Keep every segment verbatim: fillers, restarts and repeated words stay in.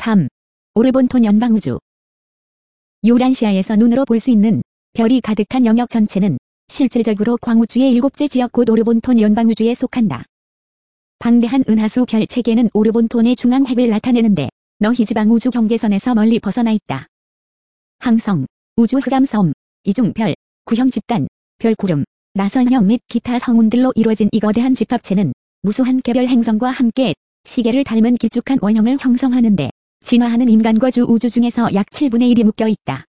삼. 오르본톤 연방우주. 유란시아에서 눈으로 볼 수 있는 별이 가득한 영역 전체는 실질적으로 광우주의 일곱째 지역 곧 오르본톤 연방우주에 속한다. 방대한 은하수 별 체계는 오르본톤의 중앙핵을 나타내는데 너희 지방 우주 경계선에서 멀리 벗어나 있다. 항성, 우주 흑암섬, 이중별, 구형 집단, 별구름, 나선형 및 기타 성운들로 이루어진 이 거대한 집합체는 무수한 개별 행성과 함께 시계를 닮은 길쭉한 원형을 형성하는데 진화하는 인간과 주 우주 중에서 약 칠분의 일이 묶여 있다.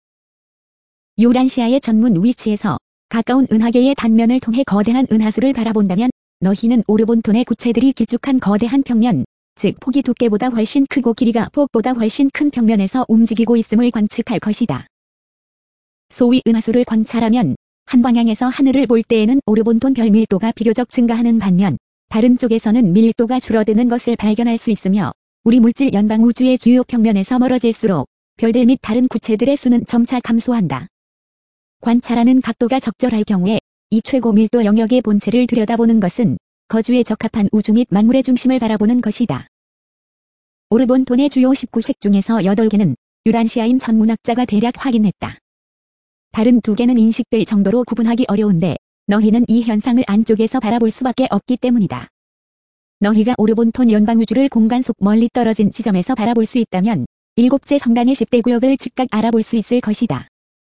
유란시아의 전문 위치에서 가까운 은하계의 단면을 통해 거대한 은하수를 바라본다면 너희는 오르본톤의 구체들이 길쭉한 거대한 평면, 즉 폭이 두께보다 훨씬 크고 길이가 폭보다 훨씬 큰 평면에서 움직이고 있음을 관측할 것이다. 소위 은하수를 관찰하면 한 방향에서 하늘을 볼 때에는 오르본톤 별 밀도가 비교적 증가하는 반면 다른 쪽에서는 밀도가 줄어드는 것을 발견할 수 있으며 우리 물질 연방 우주의 주요 평면에서 멀어질수록 별들 및 다른 구체들의 수는 점차 감소한다. 관찰하는 각도가 적절할 경우에 이 최고 밀도 영역의 본체를 들여다보는 것은 거주에 적합한 우주 및 만물의 중심을 바라보는 것이다. 오르본톤의 주요 십구 획 중에서 여덟 개는 유란시아인 천문학자가 대략 확인했다. 다른 두 개는 인식될 정도로 구분하기 어려운데 너희는 이 현상을 안쪽에서 바라볼 수밖에 없기 때문이다. 너희가 오르본톤 연방우주를 공간 속 멀리 떨어진 지점에서 바라볼 수 있다면 일곱째 성단의 십 대 구역을 즉각 알아볼 수 있을 것이다.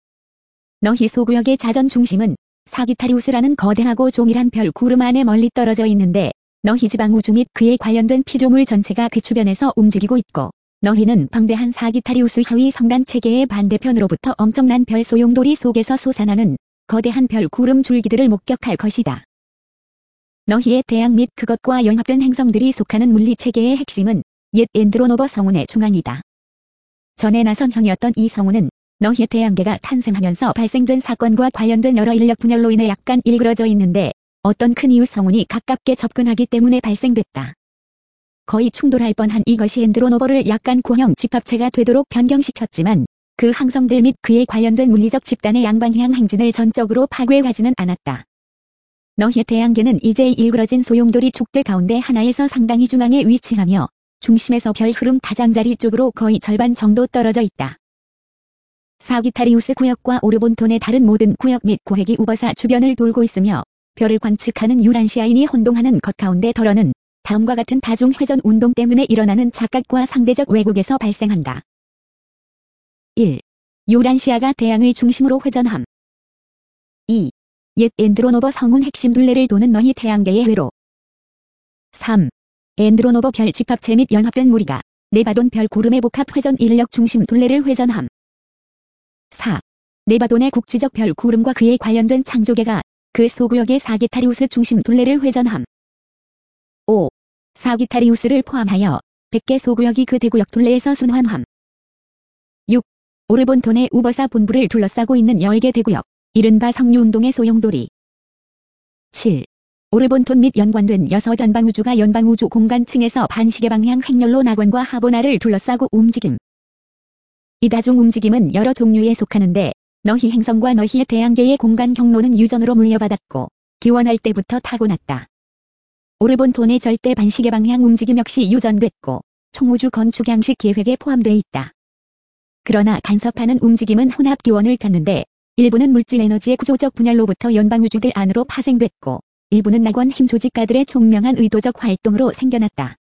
너희 소구역의 자전 중심은 사기타리우스라는 거대하고 조밀한 별 구름 안에 멀리 떨어져 있는데 너희 지방 우주 및 그에 관련된 피조물 전체가 그 주변에서 움직이고 있고 너희는 방대한 사기타리우스 하위 성단 체계의 반대편으로부터 엄청난 별 소용돌이 속에서 솟아나는 거대한 별 구름 줄기들을 목격할 것이다. 너희의 태양 및 그것과 연합된 행성들이 속하는 물리체계의 핵심은 옛 앤드로노버 성운의 중앙이다. 전에 나선형이었던 이 성운은 너희의 태양계가 탄생하면서 발생된 사건과 관련된 여러 인력 분열로 인해 약간 일그러져 있는데 어떤 큰 이유 성운이 가깝게 접근하기 때문에 발생됐다. 거의 충돌할 뻔한 이것이 앤드로노버를 약간 구형 집합체가 되도록 변경시켰지만 그 항성들 및 그에 관련된 물리적 집단의 양방향 행진을 전적으로 파괴하지는 않았다. 너희의 태양계는 이제 일그러진 소용돌이 축들 가운데 하나에서 상당히 중앙에 위치하며 중심에서 별 흐름 가장자리 쪽으로 거의 절반 정도 떨어져 있다. 사기타리우스 구역과 오르본톤의 다른 모든 구역 및 구획이 우버사 주변을 돌고 있으며 별을 관측하는 유란시아인이 혼동하는 것 가운데 덜어는 다음과 같은 다중회전 운동 때문에 일어나는 착각과 상대적 왜곡에서 발생한다. 일. 유란시아가 태양을 중심으로 회전함. 이. 옛 앤드로노버 성운 핵심 둘레를 도는 너희 태양계의 회로. 삼. 앤드로노버 별 집합체 및 연합된 무리가 네바돈 별 구름의 복합 회전 인력 중심 둘레를 회전함. 사. 네바돈의 국지적 별 구름과 그에 관련된 창조계가 그 소구역의 사기타리우스 중심 둘레를 회전함. 오. 사기타리우스를 포함하여 백 개 소구역이 그 대구역 둘레에서 순환함. 육. 오르본톤의 우버사 본부를 둘러싸고 있는 열 개 대구역, 이른바 성류운동의 소용돌이. 칠. 오르본톤 및 연관된 여섯 연방우주가 연방우주 공간층에서 반시계 방향 행렬로 낙원과 하보나를 둘러싸고 움직임. 이 다중 움직임은 여러 종류에 속하는데 너희 행성과 너희의 태양계의 공간 경로는 유전으로 물려받았고 기원할 때부터 타고났다. 오르본톤의 절대 반시계 방향 움직임 역시 유전됐고 총우주 건축 양식 계획에 포함되어 있다. 그러나 간섭하는 움직임은 혼합 기원을 갖는데 일부는 물질 에너지의 구조적 분열로부터 연방우주들 안으로 파생됐고 일부는 낙원 힘 조직가들의 총명한 의도적 활동으로 생겨났다.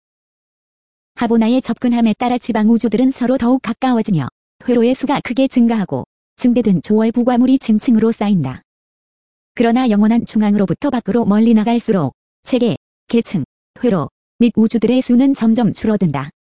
하보나에 접근함에 따라 지방 우주들은 서로 더욱 가까워지며 회로의 수가 크게 증가하고 증대된 조월 부과물이 층층으로 쌓인다. 그러나 영원한 중앙으로부터 밖으로 멀리 나갈수록 체계, 계층, 회로 및 우주들의 수는 점점 줄어든다.